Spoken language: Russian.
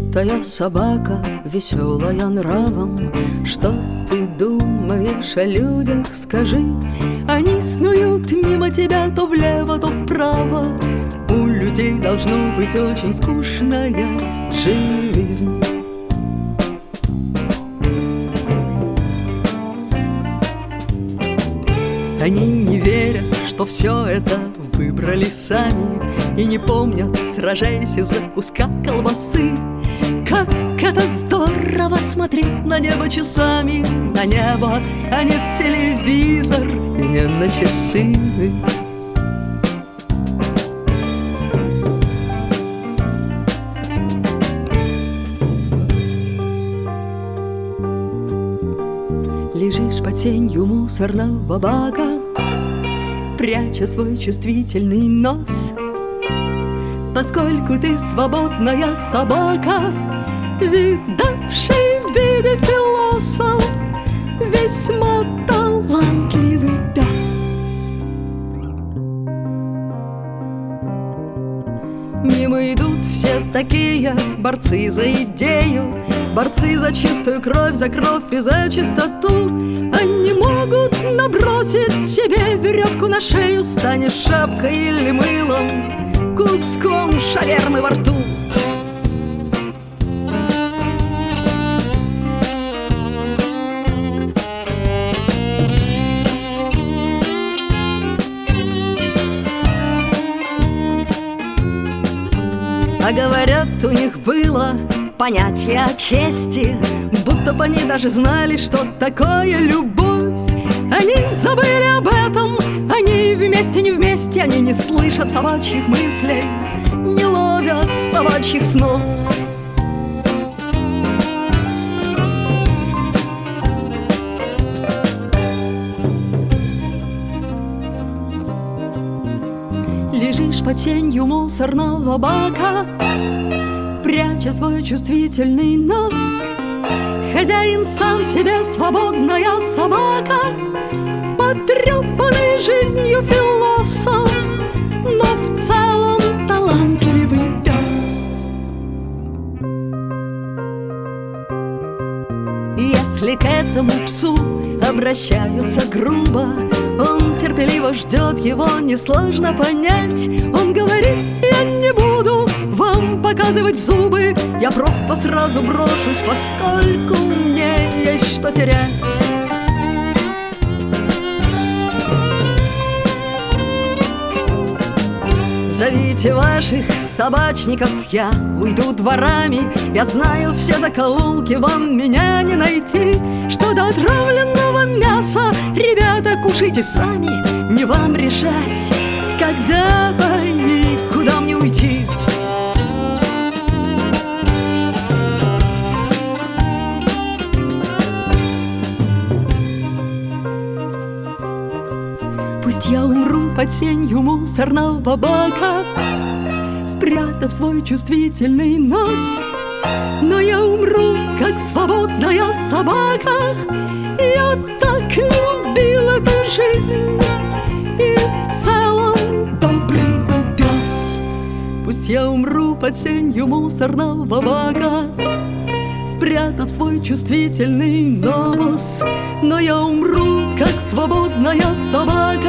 Чистая собака, веселая нравом. Что ты думаешь о людях, скажи? Они снуют мимо тебя то влево, то вправо. У людей должно быть очень скучная жизнь. Они не верят, что все это выбрали сами, и не помнят, сражаясь из-за куска колбасы. Как это здорово смотреть на небо часами, на небо, а не в телевизор и не на часы. Лежишь под тенью мусорного бака, пряча свой чувствительный нос. Поскольку ты свободная собака, видавший виды философ, весьма талантливый пес. Мимо идут все такие борцы за идею, борцы за чистую кровь, за кровь и за чистоту. Они могут набросить себе веревку на шею, станешь шапкой или мылом, куском шавермы во рту. А говорят, у них было понятие о чести, будто бы они даже знали, что такое любовь. Они забыли об этом, они вместе не вместе, они не слышат собачьих мыслей, не ловят собачьих снов. Лежишь под тенью мусорного бака, пряча свой чувствительный нос. Хозяин сам себе свободная собака, потрепанный жизнью философ, но в целом талантливый пес. Если к этому псу обращаются грубо, он терпеливо ждет, его несложно понять. Он говорит: я не буду вам показывать зубы, я просто сразу брошусь, поскольку мне есть что терять. Зовите ваших собачников, я уйду дворами. Я знаю все закоулки, вам меня не найти. Что до отравленного мяса, ребята, кушайте сами. Не вам решать, когда и куда мне уйти. Пусть я умру под тенью мусорного бака, спрятав свой чувствительный нос, но я умру, как свободная собака. Я так любил эту жизнь, и в целом добрый был пес. Пусть я умру под тенью мусорного бака, спрятав свой чувствительный нос, но я умру, как свободная собака.